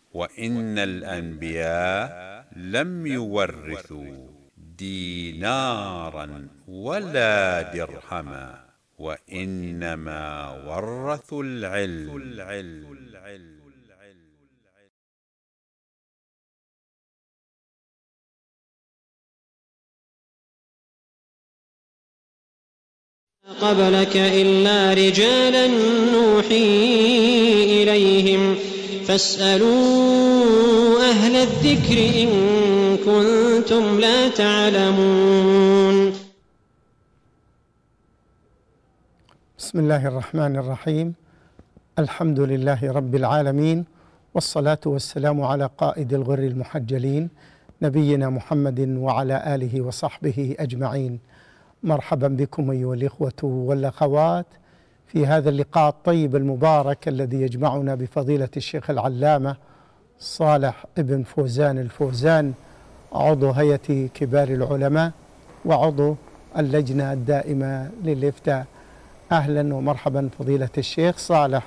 وإن الأنبياء لم يورثوا دينارا ولا درهما، وإنما ورثوا العلم. قبلك إلا رجالا نوحي إليهم فاسألوا أهل الذكر إن كنتم لا تعلمون. بسم الله الرحمن الرحيم. الحمد لله رب العالمين، والصلاة والسلام على قائد الغر المحجلين نبينا محمد وعلى آله وصحبه أجمعين. مرحبا بكم أيها الإخوة والأخوات في هذا اللقاء الطيب المبارك الذي يجمعنا بفضيلة الشيخ العلامة صالح ابن فوزان الفوزان، عضو هيئة كبار العلماء وعضو اللجنة الدائمة للإفتاء. أهلا ومرحبا فضيلة الشيخ صالح.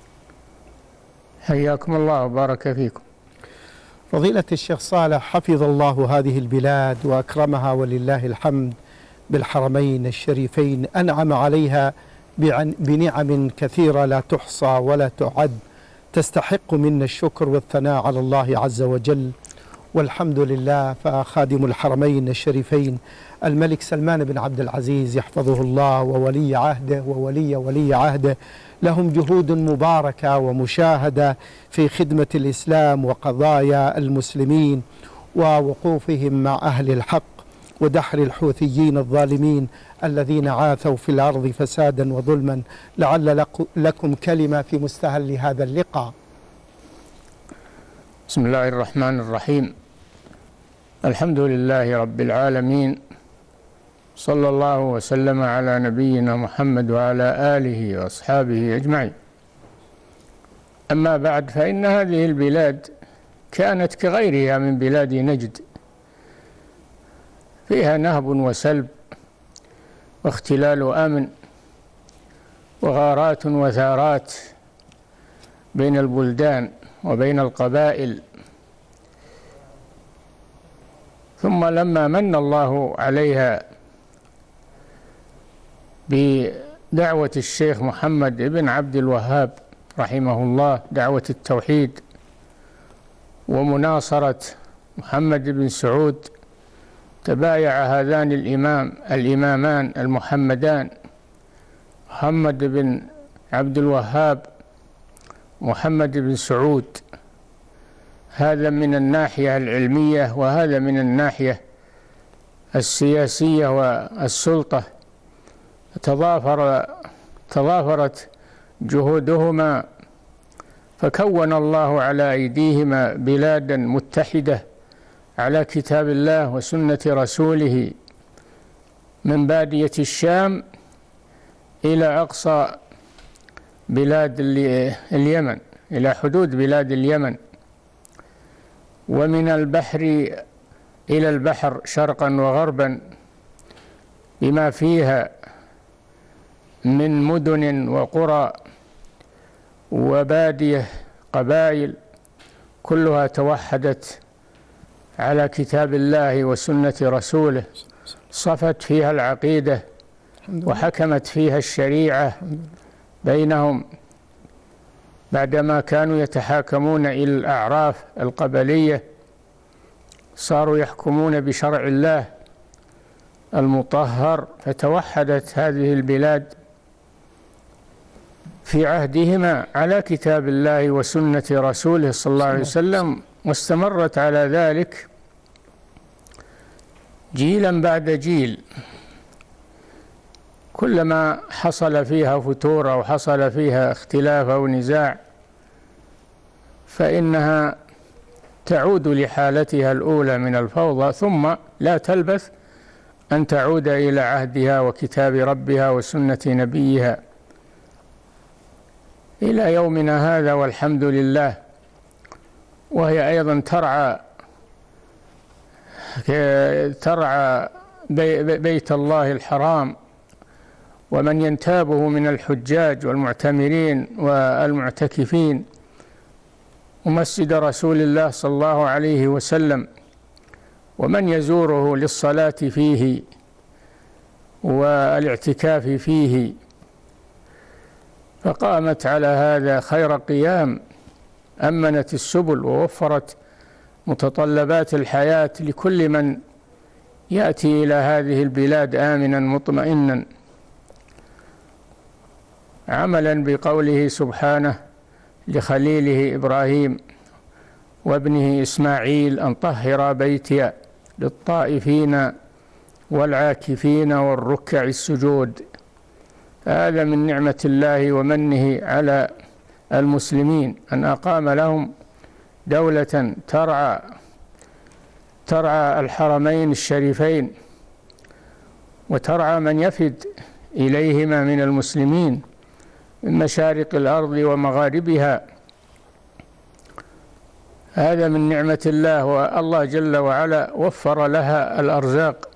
حياكم الله وبارك فيكم. فضيلة الشيخ صالح، حفظ الله هذه البلاد وأكرمها ولله الحمد بالحرمين الشريفين، أنعم عليها بنعم كثيرة لا تحصى ولا تعد، تستحق منا الشكر والثناء على الله عز وجل والحمد لله. فخادم الحرمين الشريفين الملك سلمان بن عبد العزيز يحفظه الله وولي عهده وولي عهده لهم جهود مباركة ومشاهدة في خدمة الإسلام وقضايا المسلمين ووقوفهم مع أهل الحق ودحر الحوثيين الظالمين الذين عاثوا في الأرض فسادا وظلما. لعل لكم كلمة في مستهل هذا اللقاء. بسم الله الرحمن الرحيم. الحمد لله رب العالمين، صلى الله وسلم على نبينا محمد وعلى آله وأصحابه أجمعين. أما بعد، فإن هذه البلاد كانت كغيرها من بلاد نجد، فيها نهب وسلب واختلال أمن وغارات وثارات بين البلدان وبين القبائل. ثم لما من الله عليها بدعوة الشيخ محمد بن عبد الوهاب رحمه الله، دعوة التوحيد، ومناصرة محمد بن سعود، تبايع هذان الإمامان المحمدان محمد بن عبد الوهاب محمد بن سعود، هذا من الناحية العلمية وهذا من الناحية السياسية والسلطة. تضافرت جهودهما، فكون الله على أيديهما بلادا متحدة على كتاب الله وسنة رسوله، من بادية الشام إلى أقصى بلاد اليمن، إلى حدود بلاد اليمن، ومن البحر إلى البحر شرقا وغربا، بما فيها من مدن وقرى وبادية قبائل، كلها توحدت على كتاب الله وسنة رسوله، صفت فيها العقيدة وحكمت فيها الشريعة بينهم، بعدما كانوا يتحاكمون إلى الأعراف القبلية صاروا يحكمون بشرع الله المطهر. فتوحدت هذه البلاد في عهدهما على كتاب الله وسنة رسوله صلى الله عليه وسلم، واستمرت على ذلك جيلا بعد جيل. كلما حصل فيها فتور أو حصل فيها اختلاف أو نزاع فإنها تعود لحالتها الأولى من الفوضى، ثم لا تلبث أن تعود إلى عهدها وكتاب ربها وسنة نبيها إلى يومنا هذا، والحمد لله. وهي أيضا ترعى بيت الله الحرام، ومن ينتابه من الحجاج والمعتمرين والمعتكفين ومسجد رسول الله صلى الله عليه وسلم، ومن يزوره للصلاة فيه والاعتكاف فيه، فقامت على هذا خير قيام، أمنت السبل ووفرت متطلبات الحياة لكل من يأتي إلى هذه البلاد آمنا مطمئنا، عملا بقوله سبحانه لخليله إبراهيم وابنه إسماعيل أن طهر بيتي للطائفين والعاكفين والركع السجود. هذا من نعمة الله ومنه على المسلمين أن أقام لهم دولة ترعى الحرمين الشريفين وترعى من يفد إليهما من المسلمين من مشارق الأرض ومغاربها. هذا من نعمة الله، والله جل وعلا وفر لها الأرزاق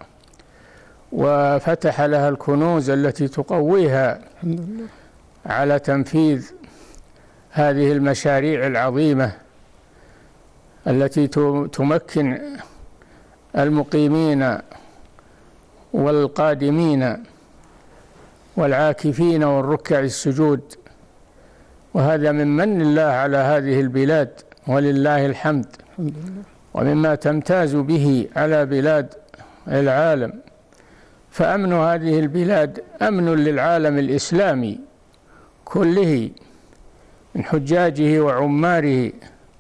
وفتح لها الكنوز التي تقويها على تنفيذ هذه المشاريع العظيمة التي تمكن المقيمين والقادمين والعاكفين والركع السجود. وهذا من من الله على هذه البلاد، ولله الحمد. ومما تمتاز به على بلاد العالم، فأمن هذه البلاد أمن للعالم الإسلامي كله من حجاجه وعماره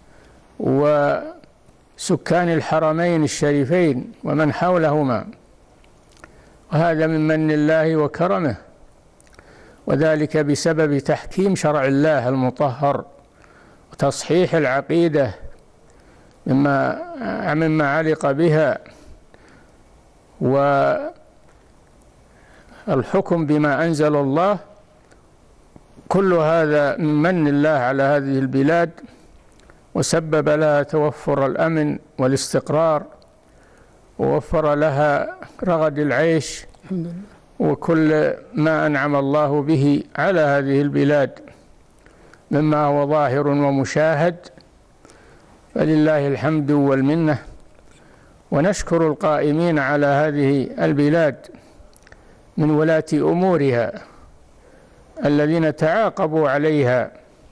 وسكان الحرمين الشريفين ومن حولهما، وهذا من من الله وكرمه، وذلك بسبب تحكيم شرع الله المطهر وتصحيح العقيدة مما علق بها، والحكم بما أنزل الله. كل هذا من من الله على هذه البلاد، وسبب لها توفر الأمن والاستقرار، ووفر لها رغد العيش وكل ما أنعم الله به على هذه البلاد مما هو ظاهر ومشاهد، فلله الحمد والمنة. ونشكر القائمين على هذه البلاد من ولاة أمورها الذين تعاقبوا عليها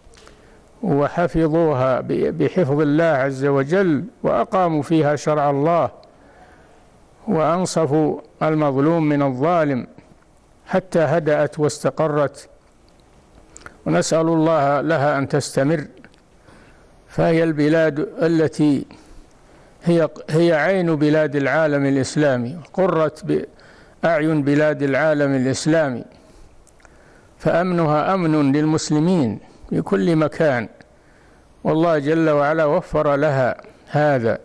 وحفظوها بحفظ الله عز وجل، وأقاموا فيها شرع الله وأنصفوا المظلوم من الظالم حتى هدأت واستقرت، ونسأل الله لها أن تستمر. فهي البلاد التي هي عين بلاد العالم الإسلامي، قرت بأعين بلاد العالم الإسلامي، فأمنها أمن للمسلمين في كل مكان، والله جل وعلا وفر لها هذا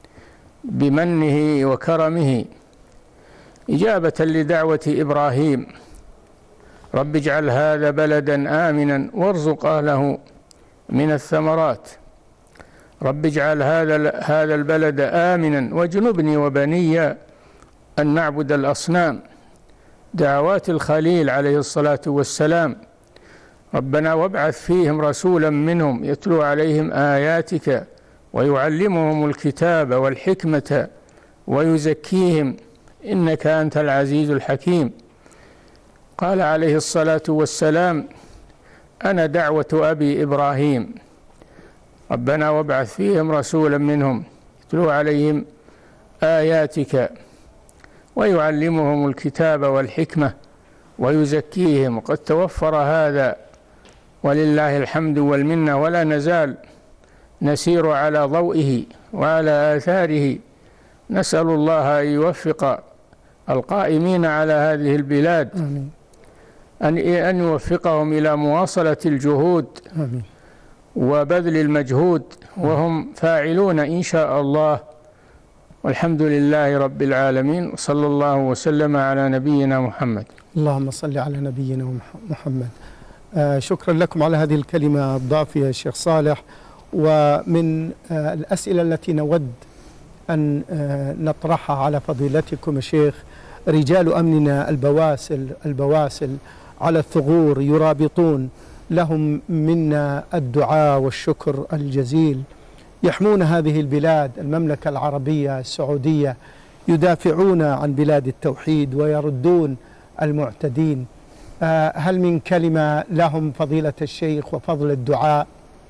بمنه وكرمه، إجابة لدعوة إبراهيم: رب اجعل هذا بلدا آمنا وارزق أهله من الثمرات. رب اجعل هذا البلد آمنا واجنبني وبني أن نعبد الأصنام. دعوات الخليل عليه الصلاة والسلام: ربنا وابعث فيهم رسولا منهم يتلو عليهم آياتك ويعلمهم الكتاب والحكمة ويزكيهم إنك أنت العزيز الحكيم. قال عليه الصلاة والسلام: أنا دعوة أبي إبراهيم. ربنا وابعث فيهم رسولا منهم يتلو عليهم آياتك ويعلمهم الكتاب والحكمة ويزكيهم. وقد توفر هذا ولله الحمد والمنة، ولا نزال نسير على ضوئه وعلى آثاره. نسأل الله أن يوفق القائمين على هذه البلاد، أن يوفقهم إلى مواصلة الجهود وبذل المجهود، وهم فاعلون إن شاء الله. والحمد لله رب العالمين، وصلى الله وسلم على نبينا محمد. اللهم صل على نبينا محمد. شكرا لكم على هذه الكلمة الضافية الشيخ صالح. ومن الأسئلة التي نود أن نطرحها على فضيلتكم الشيخ: رجال أمننا البواسل على الثغور يرابطون لهم منا الدعاء والشكر الجزيل. يحمون هذه البلاد، المملكة العربية السعودية، يدافعون عن بلاد التوحيد ويردون المعتدين. هل من كلمة لهم فضيلة الشيخ وفضل الدعاء؟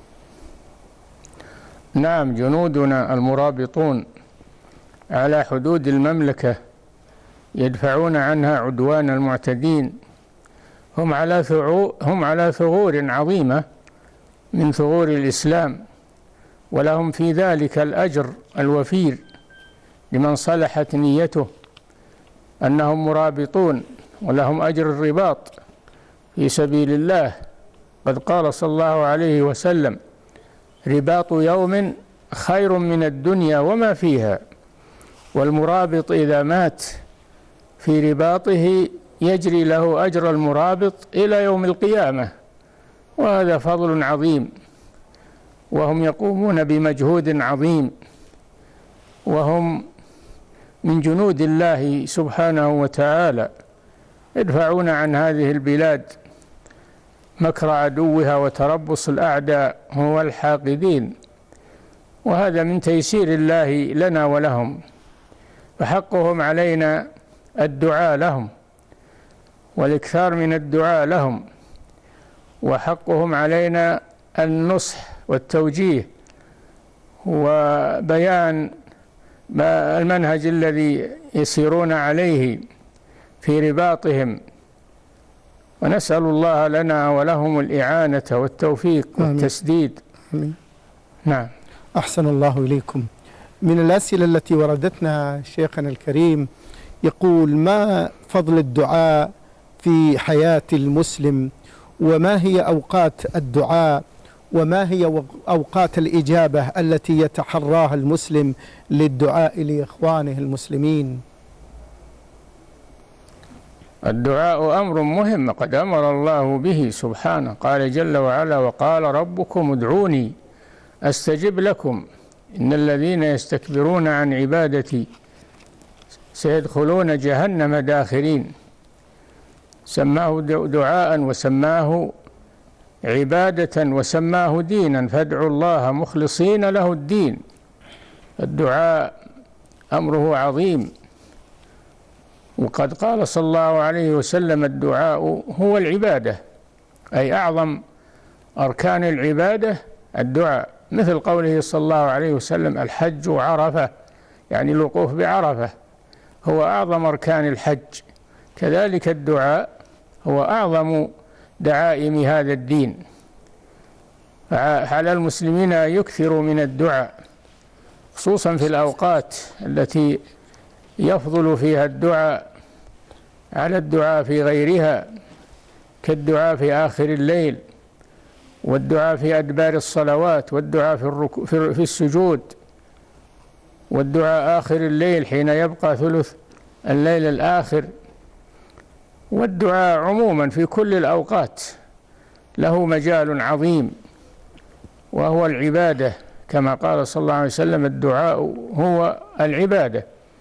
نعم، جنودنا المرابطون على حدود المملكة يدفعون عنها عدوان المعتدين، هم على ثغور عظيمة من ثغور الإسلام، ولهم في ذلك الأجر الوفير لمن صلحت نيته أنهم مرابطون، ولهم أجر الرباط في سبيل الله. قد قال صلى الله عليه وسلم: رباط يوم خير من الدنيا وما فيها. والمرابط إذا مات في رباطه يجري له أجر المرابط إلى يوم القيامة، وهذا فضل عظيم، وهم يقومون بمجهود عظيم، وهم من جنود الله سبحانه وتعالى، يدفعون عن هذه البلاد مكر عدوها وتربص الأعداء والحاقدين، وهذا من تيسير الله لنا ولهم، فحقهم علينا الدعاء لهم والإكثار من الدعاء لهم، وحقهم علينا النصح والتوجيه وبيان المنهج الذي يسيرون عليه في رباطهم، ونسأل الله لنا ولهم الإعانة والتوفيق والتسديد. آمين. نعم. أحسن الله إليكم. من الأسئلة التي وردتنا شيخنا الكريم يقول: ما فضل الدعاء في حياة المسلم؟ وما هي أوقات الدعاء؟ وما هي أوقات الإجابة التي يتحراها المسلم للدعاء لإخوانه المسلمين؟ الدعاء أمر مهم قد أمر الله به سبحانه، قال جل وعلا: وقال ربكم ادعوني أستجب لكم إن الذين يستكبرون عن عبادتي سيدخلون جهنم داخرين. سماه دعاء وسماه عبادة وسماه دينا، فادعوا الله مخلصين له الدين. الدعاء أمره عظيم، وقد قال صلى الله عليه وسلم: الدعاء هو العبادة، أي أعظم أركان العبادة الدعاء، مثل قوله صلى الله عليه وسلم: الحج عرفة، يعني الوقوف بعرفة هو أعظم أركان الحج، كذلك الدعاء هو أعظم دعائم هذا الدين. فعلى المسلمين أن يكثروا من الدعاء، خصوصا في الأوقات التي يفضل فيها الدعاء على الدعاء في غيرها، كالدعاء في آخر الليل، والدعاء في أدبار الصلوات، والدعاء في السجود، والدعاء آخر الليل حين يبقى ثلث الليل الآخر، والدعاء عموما في كل الأوقات له مجال عظيم، وهو العبادة، كما قال صلى الله عليه وسلم: الدعاء هو العبادة،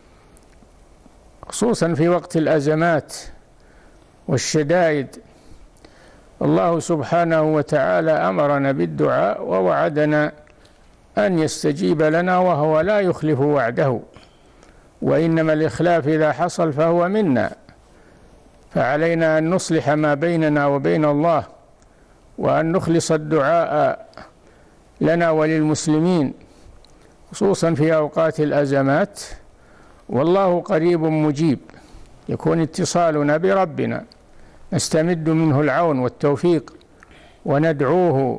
خصوصا في وقت الأزمات والشدائد. الله سبحانه وتعالى أمرنا بالدعاء ووعدنا أن يستجيب لنا، وهو لا يخلف وعده، وإنما الإخلاف إذا حصل فهو منا، فعلينا أن نصلح ما بيننا وبين الله، وأن نخلص الدعاء لنا وللمسلمين، خصوصا في أوقات الأزمات، والله قريب مجيب. يكون اتصالنا بربنا، نستمد منه العون والتوفيق، وندعوه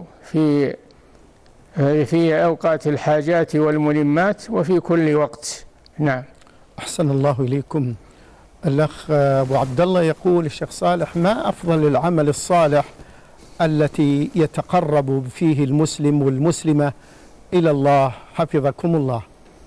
في أوقات الحاجات والملمات وفي كل وقت. نعم. أحسن الله إليكم. الأخ أبو عبد الله يقول: الشيخ صالح، ما أفضل العمل الصالح التي يتقرب فيه المسلم والمسلمة إلى الله حفظكم الله؟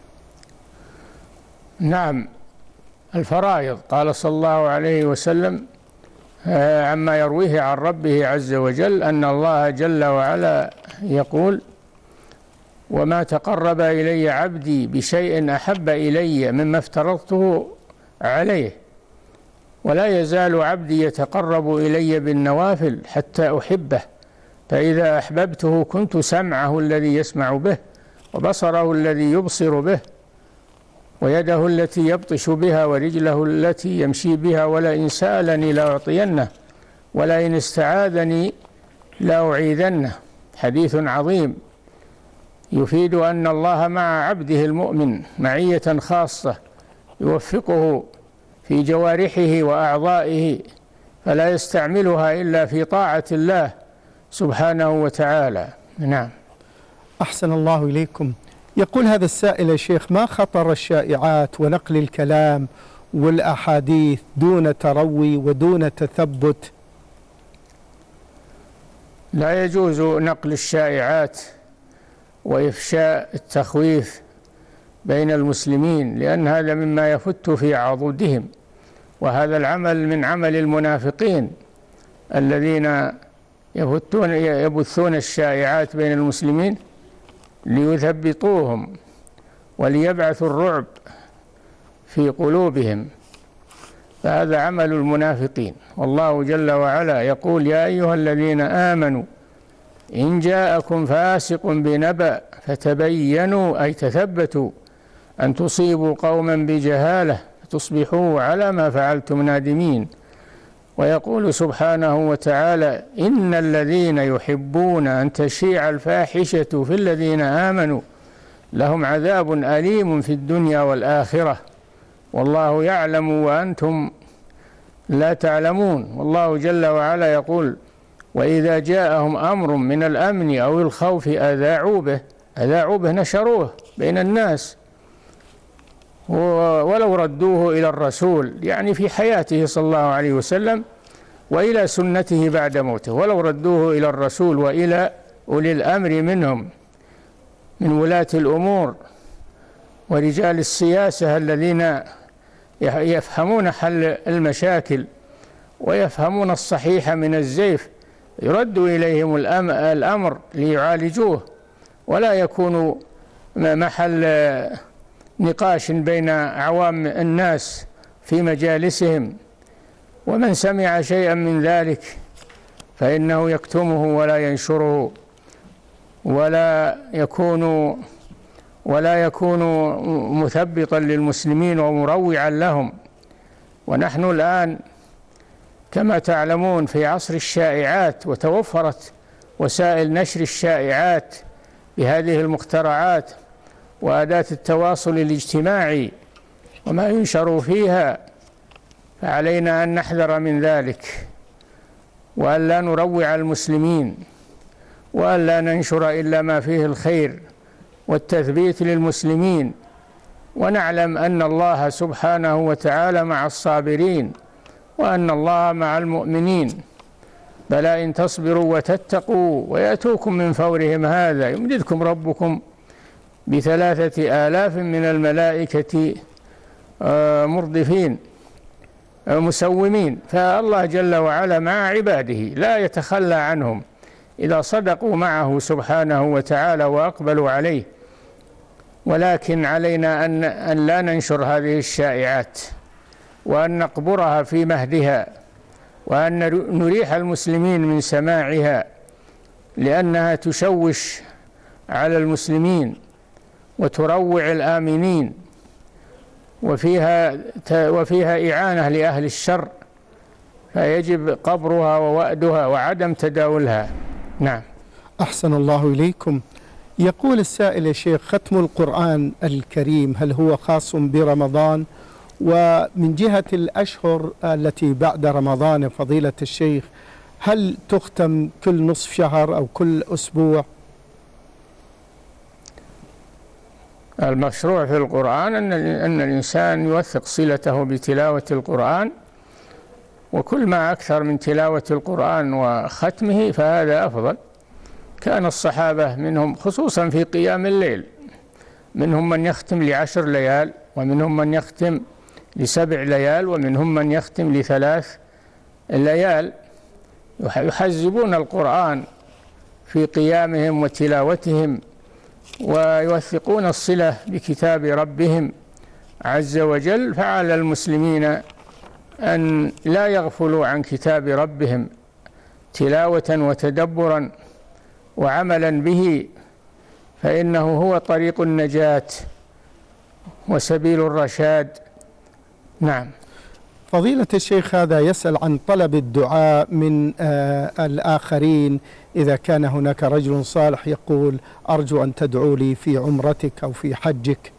نعم، الفرائض. قال صلى الله عليه وسلم عما يرويه عن ربه عز وجل أن الله جل وعلا يقول: وما تقرب إلي عبدي بشيء أحب إلي مما افترضته عليه، ولا يزال عبدي يتقرب إلي بالنوافل حتى أحبه، فإذا أحببته كنت سمعه الذي يسمع به، وبصره الذي يبصر به، ويده التي يبطش بها، ورجله التي يمشي بها، ولئن سألني لأعطينه، ولئن استعاذني لأعيذنه. حديث عظيم يفيد أن الله مع عبده المؤمن معية خاصة، يوفقه في جوارحه وأعضائه، فلا يستعملها إلا في طاعة الله سبحانه وتعالى. نعم. أحسن الله إليكم. يقول هذا السائل يا شيخ: ما خطر الشائعات ونقل الكلام والأحاديث دون تروي ودون تثبت؟ لا يجوز نقل الشائعات وإفشاء التخويف بين المسلمين، لأن هذا مما يفت في عضدهم، وهذا العمل من عمل المنافقين الذين يبثون الشائعات بين المسلمين ليثبطوهم وليبعثوا الرعب في قلوبهم، فهذا عمل المنافقين. والله جل وعلا يقول: يا أيها الذين آمنوا إن جاءكم فاسق بنبأ فتبينوا، أي تثبتوا، أن تصيبوا قوما بجهالة فتصبحوا على ما فعلتم نادمين. ويقول سبحانه وتعالى: إن الذين يحبون أن تشيع الفاحشة في الذين آمنوا لهم عذاب أليم في الدنيا والآخرة والله يعلم وأنتم لا تعلمون. والله جل وعلا يقول: وإذا جاءهم أمر من الأمن أو الخوف أذاعوا به نشروه بين الناس، ولو ردوه إلى الرسول، يعني في حياته صلى الله عليه وسلم، وإلى سنته بعد موته، ولو ردوه إلى الرسول وإلى أولي الأمر منهم من ولاة الأمور ورجال السياسة الذين يفهمون حل المشاكل ويفهمون الصحيح من الزيف، يرد إليهم الأمر ليعالجوه، ولا يكون محل نقاش بين عوام الناس في مجالسهم. ومن سمع شيئا من ذلك فإنه يكتمه ولا ينشره ولا يكون مثبطا للمسلمين ومروعا لهم. ونحن الآن كما تعلمون في عصر الشائعات، وتوفرت وسائل نشر الشائعات بهذه المخترعات وأداة التواصل الاجتماعي وما ينشر فيها، فعلينا أن نحذر من ذلك، وأن لا نروع المسلمين، وأن لا ننشر إلا ما فيه الخير والتثبيت للمسلمين، ونعلم أن الله سبحانه وتعالى مع الصابرين، وأن الله مع المؤمنين. بلى إن تصبروا وتتقوا ويأتوكم من فورهم هذا يمددكم ربكم ب3,000 من الملائكة مردفين مسومين. فالله جل وعلا مع عباده لا يتخلى عنهم إذا صدقوا معه سبحانه وتعالى وأقبلوا عليه. ولكن علينا أن لا ننشر هذه الشائعات، وأن نقبرها في مهدها، وأن نريح المسلمين من سماعها، لأنها تشوش على المسلمين وتروع الآمنين، وفيها إعانة لأهل الشر، فيجب قبرها ووأدها وعدم تداولها. نعم. أحسن الله إليكم. يقول السائل يا شيخ: ختم القرآن الكريم هل هو خاص برمضان؟ ومن جهة الأشهر التي بعد رمضان فضيلة الشيخ، هل تختم كل نصف شهر أو كل أسبوع؟ المشروع في القرآن أن الإنسان يوثق صلته بتلاوة القرآن، وكل ما أكثر من تلاوة القرآن وختمه فهذا أفضل. كان الصحابة منهم خصوصا في قيام الليل، منهم من يختم ل10 ليال، ومنهم من يختم ل7 ليال، ومنهم من يختم ل3 ليال، يحزبون القرآن في قيامهم وتلاوتهم، ويوثقون الصلة بكتاب ربهم عز وجل. فعلى المسلمين أن لا يغفلوا عن كتاب ربهم تلاوة وتدبرا وعملا به، فإنه هو طريق النجاة وسبيل الرشاد. نعم. فضيلة الشيخ، هذا يسأل عن طلب الدعاء من الآخرين. إذا كان هناك رجل صالح يقول أرجو أن تدعو لي في عمرتك أو في حجك.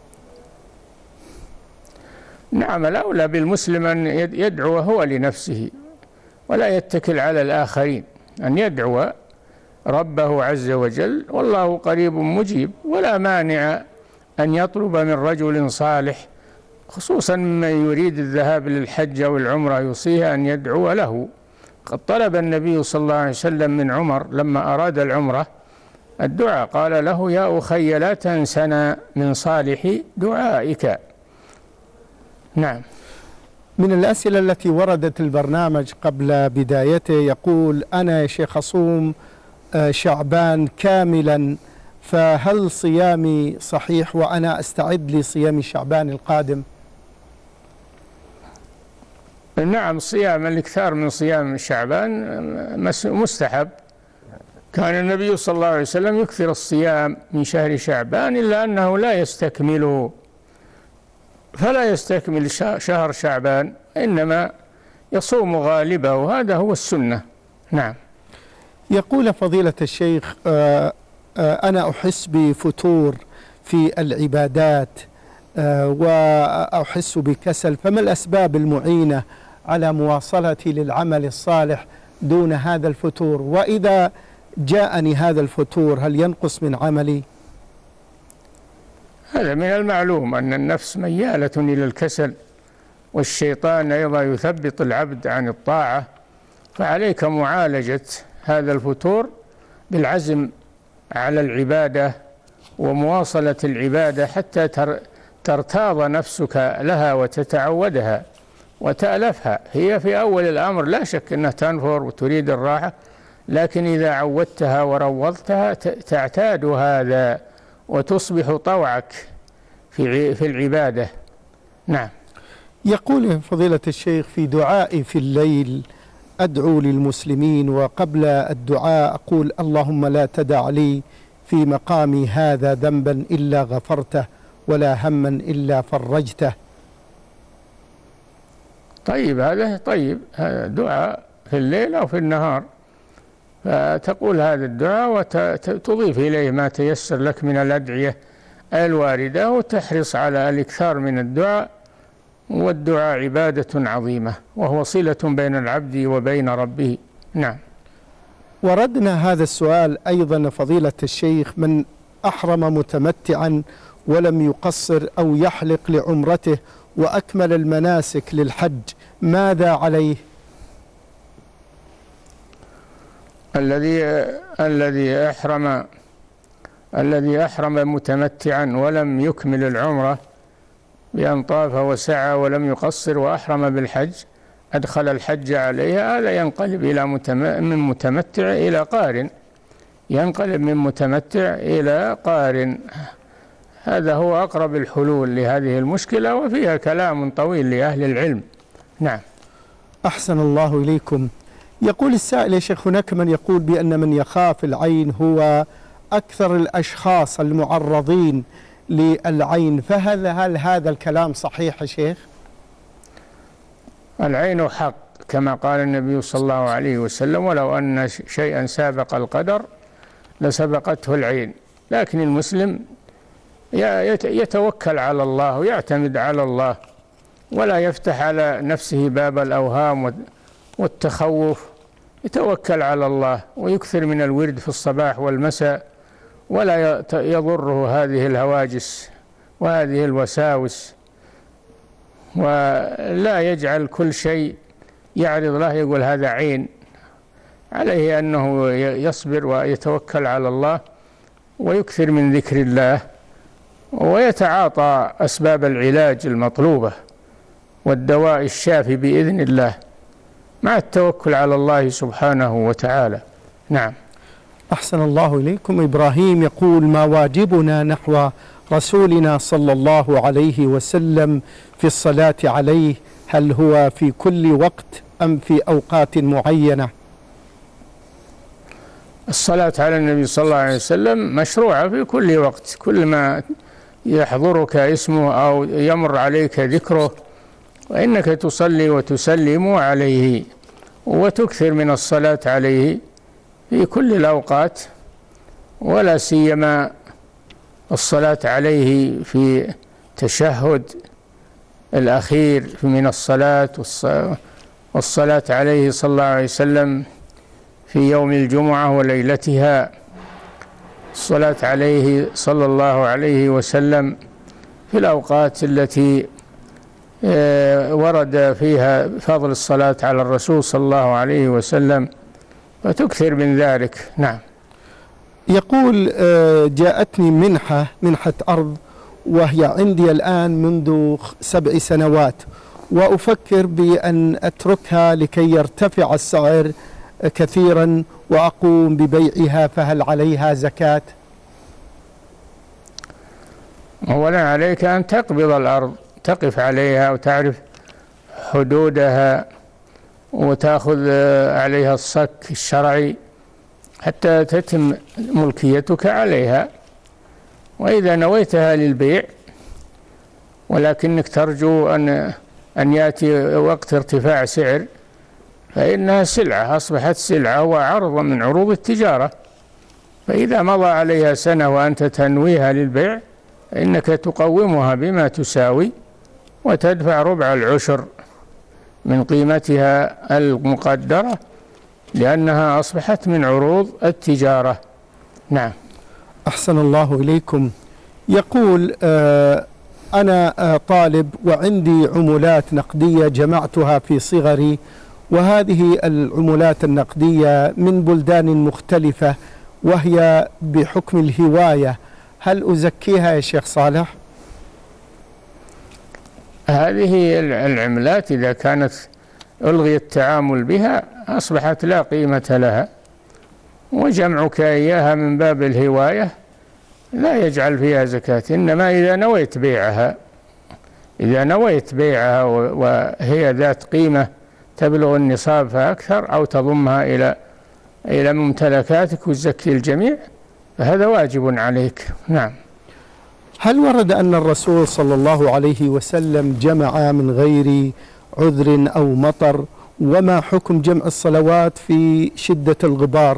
نعم، الأولى بالمسلم أن يدعو هو لنفسه ولا يتكل على الآخرين، أن يدعو ربه عز وجل، والله قريب مجيب. ولا مانع أن يطلب من رجل صالح، خصوصا من يريد الذهاب للحج أو العمرة، يوصيه أن يدعو له. قد طلب النبي صلى الله عليه وسلم من عمر لما أراد العمرة الدعاء، قال له: يا أخي لا تنسنا من صالح دعائك. نعم. من الأسئلة التي وردت البرنامج قبل بدايته يقول: أنا يا شيخ أصوم شعبان كاملا، فهل صيامي صحيح وأنا أستعد لصيام شعبان القادم؟ نعم، صيام الإكثار من صيام شعبان مستحب. كان النبي صلى الله عليه وسلم يكثر الصيام من شهر شعبان، إلا أنه لا يستكمله، فلا يستكمل شهر شعبان، إنما يصوم غالبه، وهذا هو السنة. نعم. يقول فضيلة الشيخ: أنا أحس بفتور في العبادات وأحس بكسل، فما الأسباب المعينة على مواصلتي للعمل الصالح دون هذا الفتور؟ وإذا جاءني هذا الفتور هل ينقص من عملي؟ هذا من المعلوم أن النفس ميالة إلى الكسل، والشيطان أيضا يثبط العبد عن الطاعة، فعليك معالجة هذا الفتور بالعزم على العبادة ومواصلة العبادة حتى ترتاض نفسك لها وتتعودها وتألفها. هي في أول الأمر لا شك أنها تنفر وتريد الراحة، لكن إذا عودتها وروضتها تعتاد هذا وتصبح طوعك في العبادة. نعم. يقول فضيلة الشيخ: في دعائي في الليل أدعو للمسلمين، وقبل الدعاء أقول: اللهم لا تدع لي في مقامي هذا ذنبا إلا غفرته ولا هما إلا فرجته. طيب، هذا طيب، هذا دعاء في الليل أو في النهار، فتقول هذا الدعاء وتضيف إليه ما تيسر لك من الأدعية الواردة، وتحرص على الإكثار من الدعاء. والدعاء عبادة عظيمة، وهو صلة بين العبد وبين ربه. نعم. وردنا هذا السؤال أيضا فضيلة الشيخ: من أحرم متمتعا ولم يقصر أو يحلق لعمرته وأكمل المناسك للحج، ماذا عليه؟ الذي أحرم متمتعا ولم يكمل العمرة بأن طاف وسعى ولم يقصر وأحرم بالحج، أدخل الحج عليه، هذا ينقلب من متمتع إلى قارن، ينقلب من متمتع إلى قارن. هذا هو أقرب الحلول لهذه المشكلة، وفيها كلام طويل لأهل العلم. نعم. أحسن الله إليكم. يقول السائل: يا شيخ، هناك من يقول بأن من يخاف العين هو أكثر الأشخاص المعرضين للعين، هل هذا الكلام صحيح يا شيخ؟ العين حق كما قال النبي صلى الله عليه وسلم: ولو أن شيئا سابق القدر لسبقته العين. لكن المسلم يتوكل على الله ويعتمد على الله، ولا يفتح على نفسه باب الأوهام والتخوف، يتوكل على الله ويكثر من الورد في الصباح والمساء، ولا يضره هذه الهواجس وهذه الوساوس، ولا يجعل كل شيء يعرض له يقول هذا عين. عليه أنه يصبر ويتوكل على الله ويكثر من ذكر الله، ويتعاطى أسباب العلاج المطلوبة والدواء الشافي بإذن الله مع التوكل على الله سبحانه وتعالى. نعم. أحسن الله إليكم. إبراهيم يقول: ما واجبنا نحو رسولنا صلى الله عليه وسلم في الصلاة عليه؟ هل هو في كل وقت أم في أوقات معينة؟ الصلاة على النبي صلى الله عليه وسلم مشروعة في كل وقت، كل ما يحضرك اسمه أو يمر عليك ذكره وإنك تصلي وتسلم عليه وتكثر من الصلاة عليه في كل الأوقات، ولا سيما الصلاة عليه في تشهد الأخير من الصلاة، والصلاة عليه صلى الله عليه وسلم في يوم الجمعة وليلتها، الصلاة عليه صلى الله عليه وسلم في الأوقات التي ورد فيها فضل الصلاة على الرسول صلى الله عليه وسلم، فتكثر من ذلك. نعم. يقول جاءتني منحة أرض وهي عندي الآن منذ 7 سنوات، وأفكر بأن أتركها لكي يرتفع السعر كثيرا وأقوم ببيعها، فهل عليها زكاة؟ أولا عليك أن تقبض الأرض، تقف عليها وتعرف حدودها وتأخذ عليها الصك الشرعي حتى تتم ملكيتك عليها. وإذا نويتها للبيع ولكنك ترجو أن يأتي وقت ارتفاع سعر، فإنها سلعة، أصبحت سلعة وعرض من عروض التجارة، فإذا مضى عليها سنة وأنت تنويها للبيع إنك تقومها بما تساوي وتدفع ربع العشر من قيمتها المقدرة، لأنها أصبحت من عروض التجارة. نعم. أحسن الله إليكم. يقول أنا طالب وعندي عملات نقدية جمعتها في صغري، وهذه العملات النقدية من بلدان مختلفة وهي بحكم الهواية، هل أزكيها يا شيخ صالح؟ هذه العملات إذا كانت ألغي التعامل بها أصبحت لا قيمة لها، وجمعك إياها من باب الهواية لا يجعل فيها زكاة، إنما إذا نويت بيعها وهي ذات قيمة تبلغ النصاب فأكثر أو تضمها إلى ممتلكاتك وتزكي الجميع فهذا واجب عليك. نعم. هل ورد أن الرسول صلى الله عليه وسلم جمع من غير عذر أو مطر؟ وما حكم جمع الصلوات في شدة الغبار؟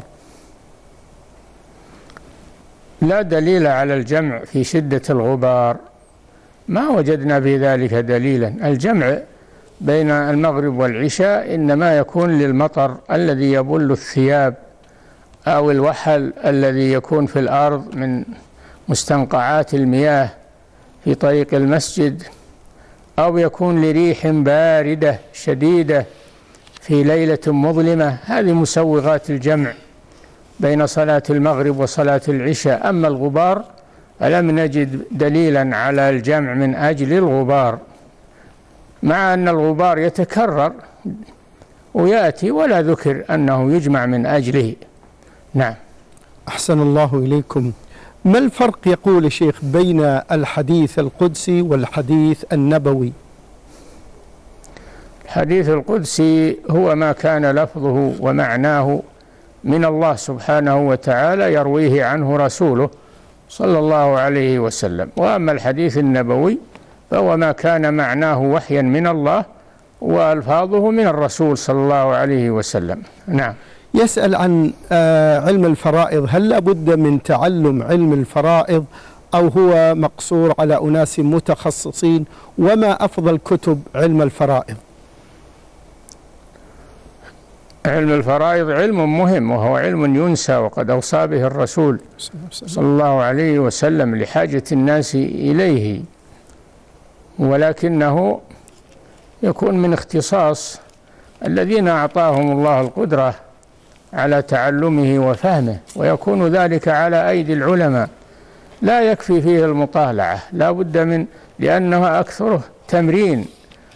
لا دليل على الجمع في شدة الغبار، ما وجدنا في ذلك دليلا. الجمع بين المغرب والعشاء إنما يكون للمطر الذي يبل الثياب أو الوحل الذي يكون في الأرض من مستنقعات المياه في طريق المسجد، أو يكون لريح باردة شديدة في ليلة مظلمة، هذه مسوغات الجمع بين صلاة المغرب وصلاة العشاء. أما الغبار فلم نجد دليلا على الجمع من أجل الغبار، مع أن الغبار يتكرر ويأتي ولا ذكر أنه يجمع من أجله. نعم. أحسن الله إليكم. ما الفرق يقول الشيخ بين الحديث القدسي والحديث النبوي؟ الحديث القدسي هو ما كان لفظه ومعناه من الله سبحانه وتعالى يرويه عنه رسوله صلى الله عليه وسلم، وأما الحديث النبوي فهو ما كان معناه وحيا من الله وألفاظه من الرسول صلى الله عليه وسلم. نعم. يسأل عن علم الفرائض، هل لابد من تعلم علم الفرائض أو هو مقصور على أناس متخصصين؟ وما أفضل كتب علم الفرائض؟ علم الفرائض علم مهم، وهو علم ينسى، وقد أوصى به الرسول صلى الله عليه وسلم لحاجة الناس إليه، ولكنه يكون من اختصاص الذين أعطاهم الله القدرة على تعلمه وفهمه، ويكون ذلك على أيدي العلماء، لا يكفي فيه المطالعة، لا بد من، لأنه أكثره تمرين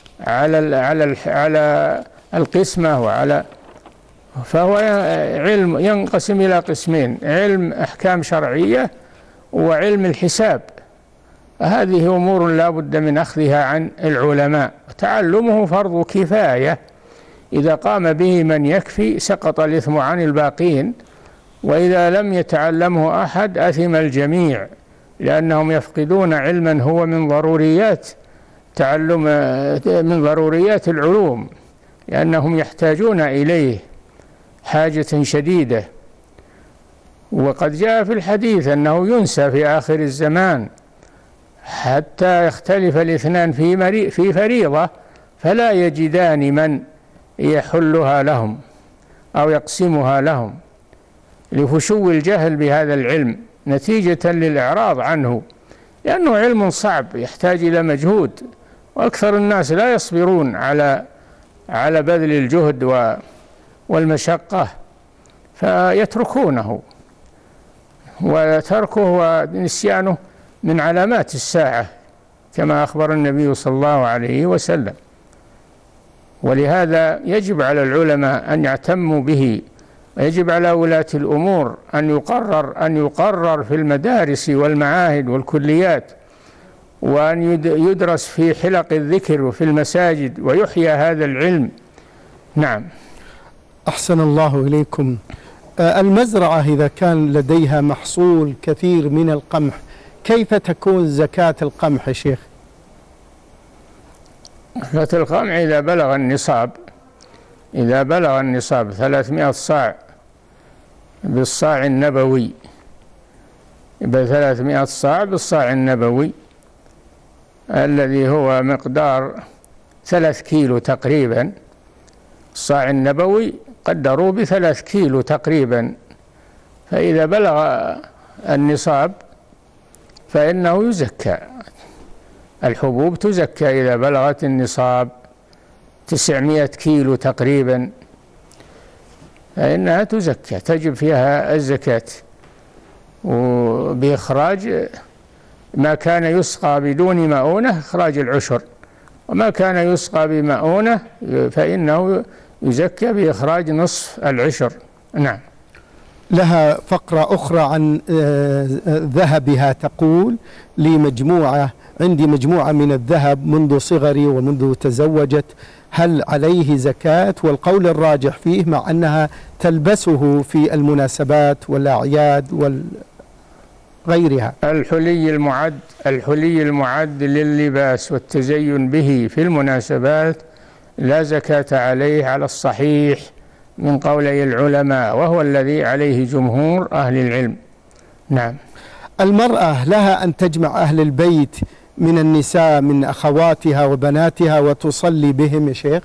على القسمة فهو علم ينقسم إلى قسمين: علم أحكام شرعية وعلم الحساب. هذه أمور لا بد من أخذها عن العلماء، وتعلمه فرض كفاية، إذا قام به من يكفي سقط الإثم عن الباقين، وإذا لم يتعلمه أحد أثم الجميع، لأنهم يفقدون علما هو من ضروريات تعلم، من ضروريات العلوم، لأنهم يحتاجون إليه حاجة شديدة. وقد جاء في الحديث أنه ينسى في آخر الزمان حتى يختلف الاثنان في فريضة فلا يجدان من يحلها لهم أو يقسمها لهم، لفشو الجهل بهذا العلم نتيجة للإعراض عنه، لأنه علم صعب يحتاج إلى مجهود، وأكثر الناس لا يصبرون على بذل الجهد والمشقة فيتركونه، وتركه ونسيانه من علامات الساعة كما أخبر النبي صلى الله عليه وسلم. ولهذا يجب على العلماء أن يعتموا به، ويجب على ولاة الأمور أن يقرر في المدارس والمعاهد والكليات، وأن يدرس في حلق الذكر وفي المساجد، ويحيى هذا العلم. نعم. أحسن الله إليكم. المزرعة إذا كان لديها محصول كثير من القمح، كيف تكون زكاة القمح يا شيخ؟ زكاة القمح إذا بلغ النصاب 300 صاع بالصاع النبوي، 300 صاع بالصاع النبوي الذي هو مقدار 3 كيلو تقريبا. الصاع النبوي قدروا ب3 كيلو تقريبا، فإذا بلغ النصاب فإنه يزكى. الحبوب تزكى إذا بلغت النصاب 900 كيلو تقريبا، فإنها تزكى، تجب فيها الزكاة، وبإخراج ما كان يسقى بدون مؤونة إخراج العشر، وما كان يسقى بمؤونة فإنه يزكى بإخراج نصف العشر. نعم. لها فقرة أخرى عن ذهبها، تقول عندي مجموعة من الذهب منذ صغري ومنذ تزوجت، هل عليه زكاة؟ والقول الراجح فيه مع أنها تلبسه في المناسبات والأعياد وغيرها. الحلي المعد لللباس والتزين به في المناسبات لا زكاة عليه على الصحيح من قولي العلماء، وهو الذي عليه جمهور أهل العلم. نعم. المرأة لها أن تجمع أهل البيت من النساء من أخواتها وبناتها وتصلي بهم يا شيخ؟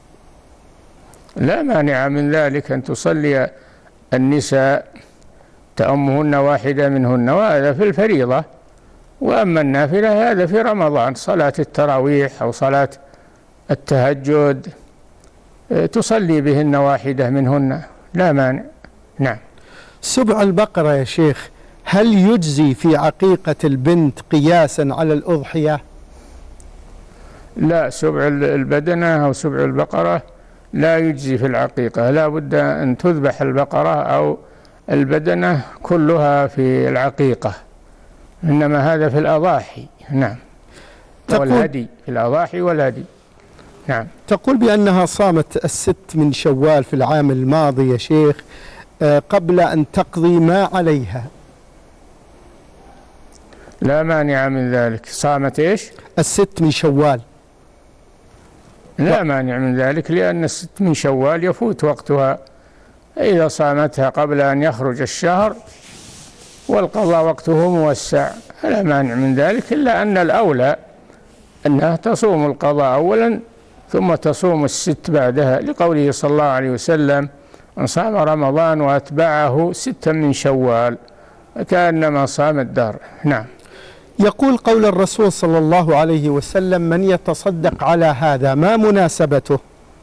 لا مانع من ذلك، أن تصلي النساء تأمهن واحدة منهن، وهذا في الفريضة. وأما النافلة هذا في رمضان، صلاة التراويح أو صلاة التهجد تصلي بهن واحدة منهن، لا مانع. نعم. سبع البقرة يا شيخ هل يجزي في عقيقة البنت قياسا على الأضحية؟ لا، سبع البدنة أو سبع البقرة لا يجزي في العقيقة، لا بد أن تذبح البقرة أو البدنة كلها في العقيقة، إنما هذا في الأضاحي. نعم. والهدي، في الأضاحي والهدي. نعم. تقول بأنها صامت 6 من شوال في العام الماضي يا شيخ قبل أن تقضي ما عليها. لا مانع من ذلك. صامت إيش؟ 6 من شوال. لا مانع من ذلك، لأن 6 من شوال يفوت وقتها إذا صامتها قبل أن يخرج الشهر، والقضاء وقته موسع، لا مانع من ذلك، إلا أن الأولى أنها تصوم القضاء أولا ثم تصوم ال6 بعدها، لقوله صلى الله عليه وسلم: من صام رمضان وأتبعه 6 من شوال كأنما صام الدهر. نعم. يقول قول الرسول صلى الله عليه وسلم: من يتصدق على هذا، ما مناسبته؟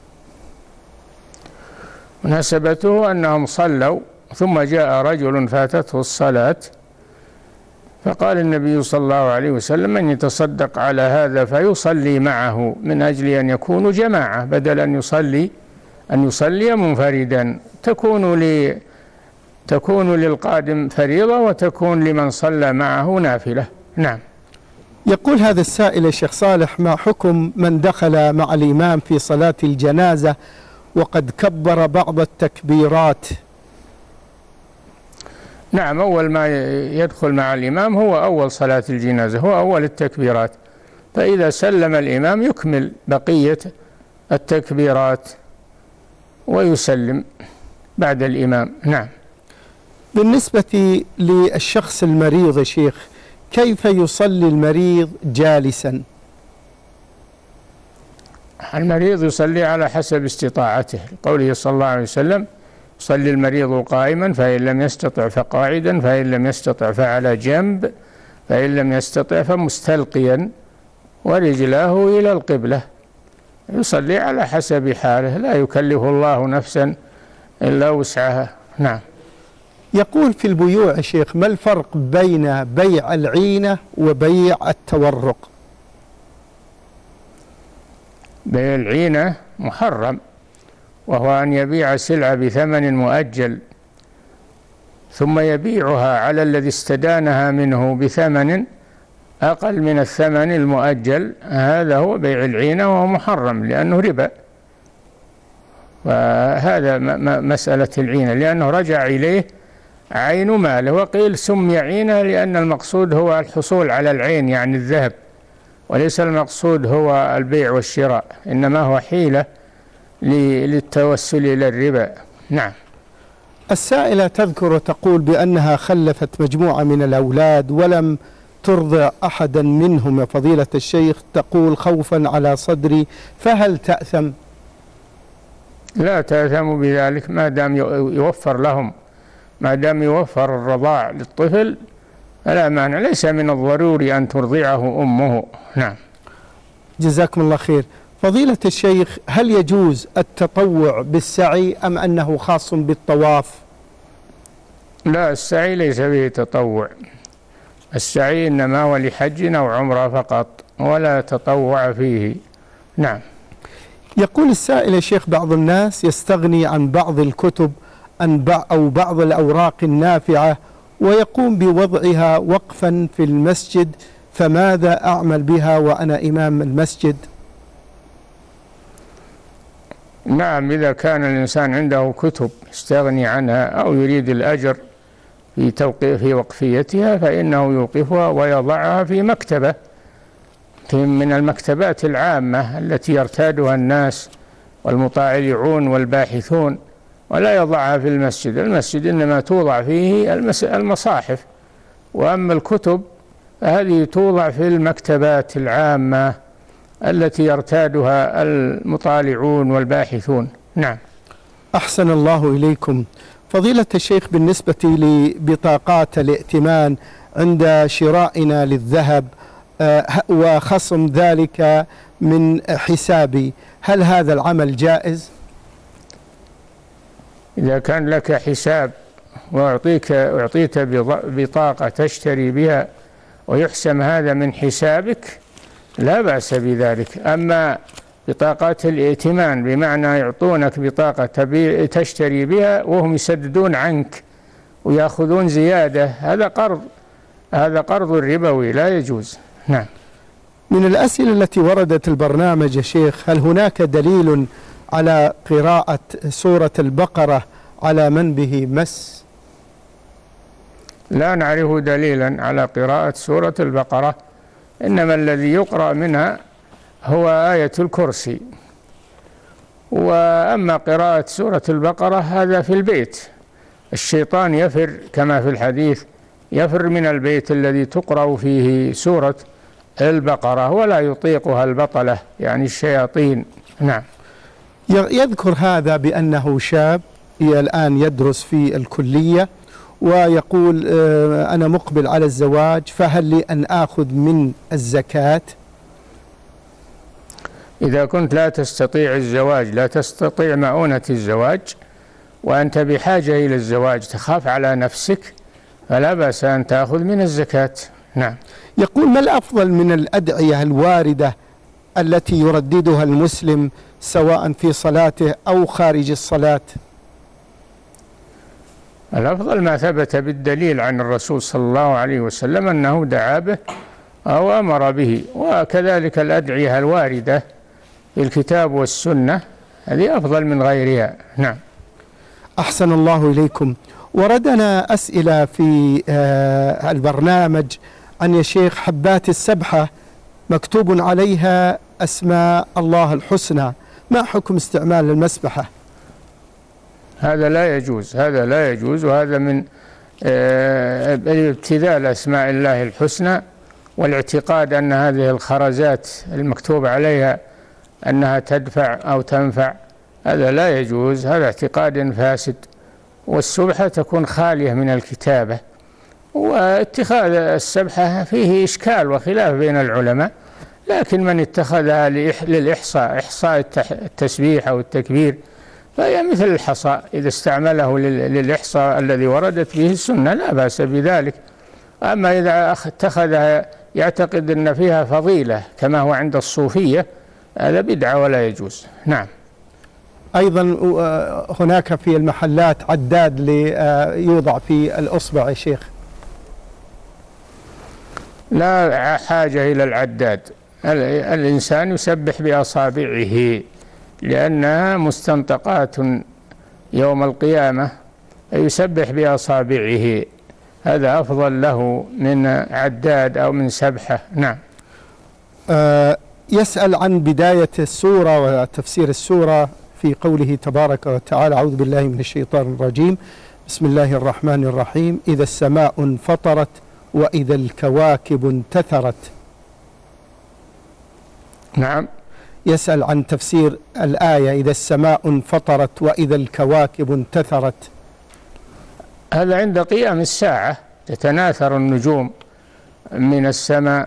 مناسبته أنهم صلوا ثم جاء رجل فاتته الصلاة، فقال النبي صلى الله عليه وسلم: من يتصدق على هذا فيصلي معه، من أجل أن يكونوا جماعة، بدل أن يصلي منفردا، تكون للقادم فريضة وتكون لمن صلى معه نافلة. نعم. يقول هذا السائل يا شيخ صالح: ما حكم من دخل مع الإمام في صلاة الجنازة وقد كبر بعض التكبيرات؟ نعم، أول ما يدخل مع الإمام هو أول صلاة الجنازة، هو أول التكبيرات، فإذا سلم الإمام يكمل بقية التكبيرات ويسلم بعد الإمام. نعم. بالنسبة للشخص المريض يا شيخ، كيف يصلي المريض جالسا؟ المريض يصلي على حسب استطاعته، قوله صلى الله عليه وسلم: يصلي المريض قائما، فإن لم يستطع فقاعدا، فإن لم يستطع فعلى جنب، فإن لم يستطع فمستلقيا ورجلاه إلى القبلة. يصلي على حسب حاله، لا يكلف الله نفسا إلا وسعها. نعم. يقول في البيوع يا شيخ، ما الفرق بين بيع العينة وبيع التورق؟ بيع العينة محرم، وهو أن يبيع سلعة بثمن مؤجل ثم يبيعها على الذي استدانها منه بثمن أقل من الثمن المؤجل، هذا هو بيع العينة وهو محرم لأنه ربا. وهذا مسألة العينة، لأنه رجع إليه عين ماله، وقيل سمي عينة لأن المقصود هو الحصول على العين يعني الذهب، وليس المقصود هو البيع والشراء، إنما هو حيلة للتوسل إلى الربا. نعم. السائلة تذكر وتقول بأنها خلفت مجموعة من الأولاد ولم ترضع أحدا منهم يا فضيلة الشيخ، تقول خوفا على صدري، فهل تأثم؟ لا تأثم بذلك، ما دام يوفر لهم، ما دام يوفر الرضاع للطفل فلا مانع، ليس من الضروري أن ترضعه أمه. نعم. جزاكم الله خير. فضيلة الشيخ، هل يجوز التطوع بالسعي أم أنه خاص بالطواف؟ لا، السعي ليس به تطوع، السعي إنما هو لحج أو عمرة فقط، ولا تطوع فيه. نعم. يقول السائل يا شيخ، بعض الناس يستغني عن بعض الكتب أو بعض الأوراق النافعة ويقوم بوضعها وقفا في المسجد، فماذا أعمل بها وأنا إمام المسجد؟ نعم، إذا كان الإنسان عنده كتب يستغني عنها أو يريد الأجر في وقفيتها فإنه يوقفها ويضعها في مكتبة من المكتبات العامة التي يرتادها الناس والمطالعون والباحثون، ولا يضعها في المسجد. المسجد إنما توضع فيه المصاحف، وأما الكتب فهذه توضع في المكتبات العامة التي يرتادها المطالعون والباحثون. نعم. أحسن الله إليكم. فضيلة الشيخ، بالنسبة لبطاقات الائتمان عند شرائنا للذهب وخصم ذلك من حسابي، هل هذا العمل جائز؟ إذا كان لك حساب وأعطيت بطاقة تشتري بها ويحسم هذا من حسابك لا بأس بذلك. أما بطاقات الائتمان بمعنى يعطونك بطاقة تشتري بها وهم يسددون عنك ويأخذون زيادة، هذا قرض ربوي لا يجوز. نعم. من الأسئلة التي وردت البرنامج يا شيخ، هل هناك دليل على قراءة سورة البقرة على من به مس؟ لا نعرف دليلا على قراءة سورة البقرة، إنما الذي يقرأ منها هو آية الكرسي. وأما قراءة سورة البقرة هذا في البيت، الشيطان يفر كما في الحديث، يفر من البيت الذي تقرأ فيه سورة البقرة ولا يطيقها البطلة يعني الشياطين. نعم. يذكر هذا بأنه شاب الآن يدرس في الكلية ويقول أنا مقبل على الزواج، فهل لي أن آخذ من الزكاة؟ إذا كنت لا تستطيع الزواج، لا تستطيع مؤونة الزواج وأنت بحاجة إلى الزواج، تخاف على نفسك، فلا بأس أن تأخذ من الزكاة. نعم. يقول ما الأفضل من الأدعية الواردة التي يرددها المسلم سواء في صلاته أو خارج الصلاة؟ الأفضل ما ثبت بالدليل عن الرسول صلى الله عليه وسلم أنه دعا به أو أمر به، وكذلك الأدعية الواردة في الكتاب والسنة هذه أفضل من غيرها. نعم. أحسن الله إليكم. وردنا أسئلة في البرنامج عن يا شيخ حبات السبحة مكتوب عليها أسماء الله الحسنى، ما حكم استعمال المسبحة؟ هذا لا يجوز، هذا لا يجوز، وهذا من ابتذال أسماء الله الحسنى، والاعتقاد أن هذه الخرزات المكتوب عليها أنها تدفع أو تنفع، هذا لا يجوز، هذا اعتقاد فاسد. والسبحة تكون خالية من الكتابة، واتخاذ السبحة فيه إشكال وخلاف بين العلماء، لكن من اتخذها للإحصاء، إحصاء التسبيح أو التكبير، فهي مثل الحصى، إذا استعمله للإحصاء الذي وردت به السنة لا بأس بذلك. أما إذا اتخذها يعتقد أن فيها فضيلة كما هو عند الصوفية، هذا بدعة ولا يجوز. نعم. أيضا هناك في المحلات عداد ليوضع في الأصبع يا شيخ. لا حاجة إلى العداد، الإنسان يسبح بأصابعه لأنها مستنطقات يوم القيامة، يسبح بأصابعه، هذا أفضل له من عداد أو من سبحة. نعم. يسأل عن بداية السورة وتفسير السورة في قوله تبارك وتعالى: أعوذ بالله من الشيطان الرجيم، بسم الله الرحمن الرحيم، إذا السماء انفطرت وإذا الكواكب انتثرت. نعم. يسأل عن تفسير الآية: إذا السماء انفطرت وإذا الكواكب انتثرت. هذا عند قيام الساعة تتناثر النجوم من السماء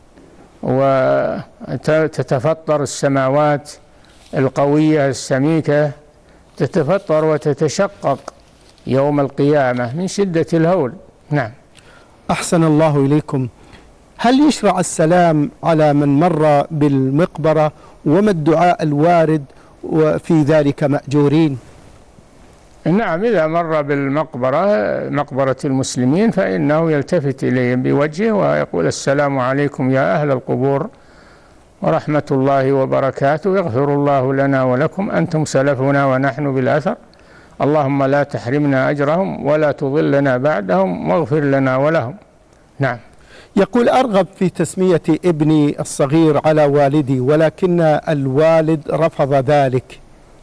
وتتفطر السماوات القوية السميكة، تتفطر وتتشقق يوم القيامة من شدة الهول. نعم. أحسن الله إليكم. هل يشرع السلام على من مر بالمقبرة، وما الدعاء الوارد وفي ذلك مأجورين؟ نعم، إذا مر بالمقبرة، مقبرة المسلمين، فإنه يلتفت إليهم بوجهه ويقول: السلام عليكم يا أهل القبور ورحمة الله وبركاته، يغفر الله لنا ولكم، أنتم سلفنا ونحن بالأثر، اللهم لا تحرمنا أجرهم ولا تضلنا بعدهم واغفر لنا ولهم. نعم. يقول: أرغب في تسمية ابني الصغير على والدي، ولكن الوالد رفض ذلك.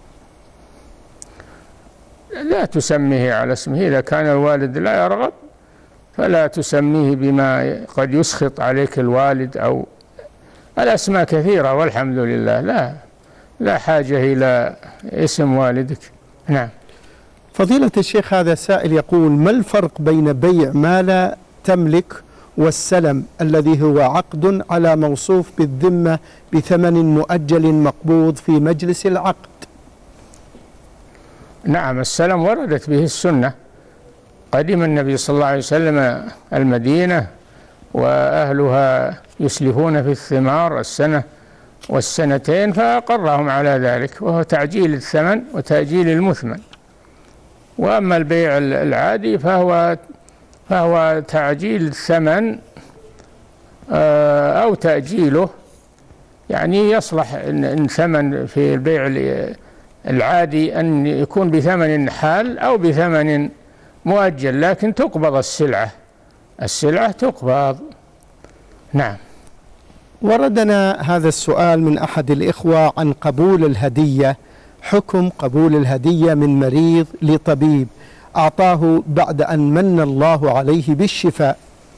لا تسميه على اسمه، إذا كان الوالد لا يرغب فلا تسميه بما قد يسخط عليك الوالد، أو الأسماء كثيرة والحمد لله، لا حاجة إلى اسم والدك. نعم. فضيلة الشيخ، هذا سائل يقول: ما الفرق بين بيع ما لا تملك والسلم الذي هو عقد على موصوف بالذمة بثمن مؤجل مقبوض في مجلس العقد؟ نعم، السلم وردت به السنة، قدم النبي صلى الله عليه وسلم المدينة وأهلها يسلفون في الثمار السنة والسنتين، فأقرهم على ذلك، وهو تعجيل الثمن وتأجيل المثمن. وأما البيع العادي فهو تعجيل الثمن أو تأجيله، يعني يصلح إن ثمن في البيع العادي أن يكون بثمن حال أو بثمن مؤجل، لكن تقبض السلعة تقبض. نعم. وردنا هذا السؤال من أحد الإخوة عن قبول الهدية، حكم قبول الهدية من مريض لطبيب أعطاه بعد أن من الله عليه بالشفاء.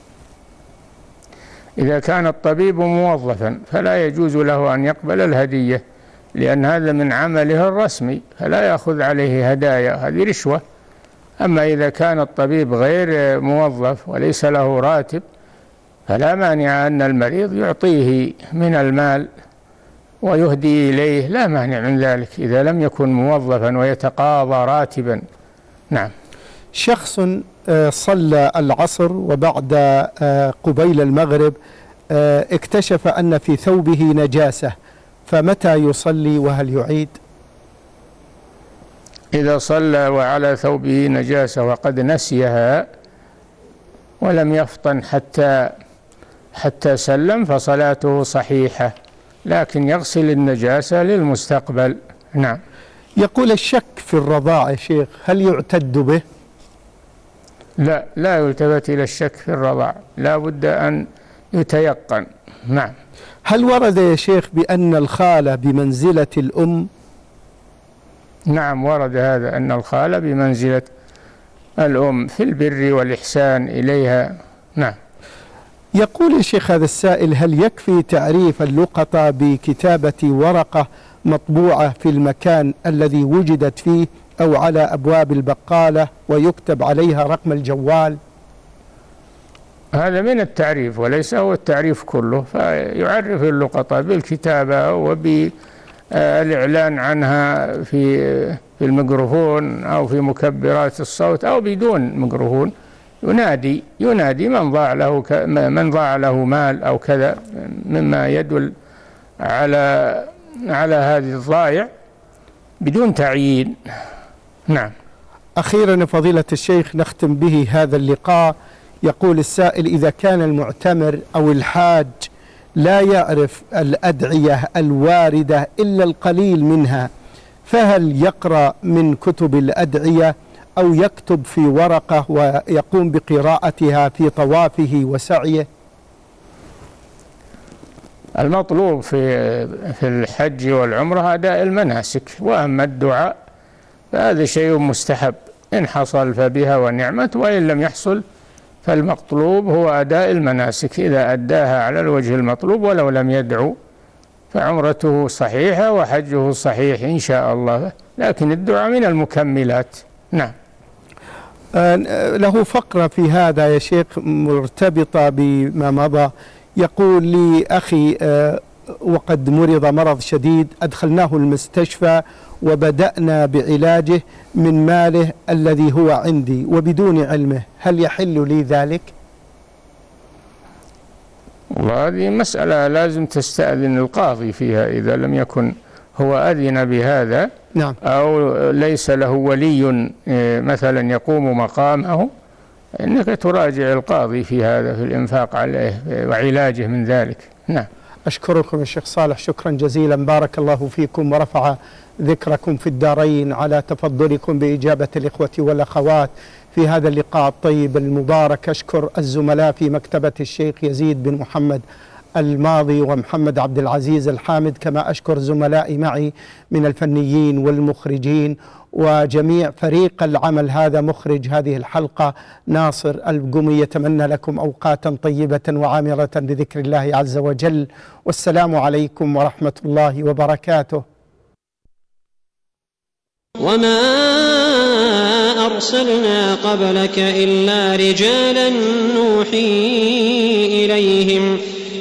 إذا كان الطبيب موظفا فلا يجوز له أن يقبل الهدية، لأن هذا من عمله الرسمي، فلا يأخذ عليه هدايا، هذه رشوة. أما إذا كان الطبيب غير موظف وليس له راتب، فلا مانع أن المريض يعطيه من المال ويهدي إليه، لا مانع من ذلك إذا لم يكن موظفا ويتقاضى راتبا. نعم. شخص صلى العصر وبعد قبيل المغرب اكتشف أن في ثوبه نجاسة، فمتى يصلي وهل يعيد؟ إذا صلى وعلى ثوبه نجاسة وقد نسيها ولم يفطن حتى سلم فصلاته صحيحة، لكن يغسل النجاسة للمستقبل. نعم. يقول: الشك في الرضاعة يا شيخ هل يعتد به؟ لا يلتفت إلى الشك في الرضاع، لا بد أن يتيقن. نعم. هل ورد يا شيخ بأن الخالة بمنزلة الأم؟ نعم ورد هذا، أن الخالة بمنزلة الأم في البر والإحسان إليها. نعم. يقول الشيخ هذا السائل: هل يكفي تعريف اللقطة بكتابة ورقة مطبوعة في المكان الذي وجدت فيه أو على أبواب البقالة ويكتب عليها رقم الجوال؟ هذا من التعريف وليس هو التعريف كله، فيعرف اللقطة بالكتابة وبالإعلان عنها في الميكروفون أو في مكبرات الصوت أو بدون ميكروفون، ينادي من ضاع له مال أو كذا مما يدل على هذه الضائع بدون تعيين. نعم. أخيرا فضيلة الشيخ نختم به هذا اللقاء. يقول السائل: إذا كان المعتمر أو الحاج لا يعرف الأدعية الواردة إلا القليل منها، فهل يقرأ من كتب الأدعية أو يكتب في ورقة ويقوم بقراءتها في طوافه وسعيه؟ المطلوب في الحج والعمرة أداء المناسك، وأما الدعاء فهذا شيء مستحب، إن حصل فبها ونعمت، وإن لم يحصل فالمطلوب هو أداء المناسك. إذا أداها على الوجه المطلوب ولو لم يدعو فعمرته صحيحة وحجه صحيح إن شاء الله، لكن الدعاء من المكملات. نعم. له فقرة في هذا يا شيخ مرتبطة بما مضى. يقول لي أخي وقد مرض شديد، أدخلناه المستشفى وبدأنا بعلاجه من ماله الذي هو عندي وبدون علمه، هل يحل لي ذلك؟ والله هذه مسألة لازم تستأذن القاضي فيها، إذا لم يكن هو أذن بهذا. نعم. أو ليس له ولي مثلا يقوم مقامه، إنك تراجع القاضي في هذا، في الإنفاق عليه وعلاجه من ذلك. نعم. أشكركم الشيخ صالح شكرا جزيلا، بارك الله فيكم ورفع ذكركم في الدارين على تفضلكم بإجابة الإخوة والأخوات في هذا اللقاء الطيب المبارك. أشكر الزملاء في مكتبة الشيخ يزيد بن محمد الماضي ومحمد عبد العزيز الحامد، كما أشكر زملائي معي من الفنيين والمخرجين وجميع فريق العمل. هذا مخرج هذه الحلقة ناصر القمي. يتمنى لكم أوقاتا طيبة وعامرة بذكر الله عز وجل، والسلام عليكم ورحمة الله وبركاته. وما أرسلنا قبلك إلا رجالا نوحي إليهم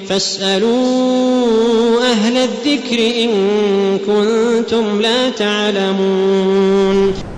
فاسألوا أهل الذكر إن كنتم لا تعلمون.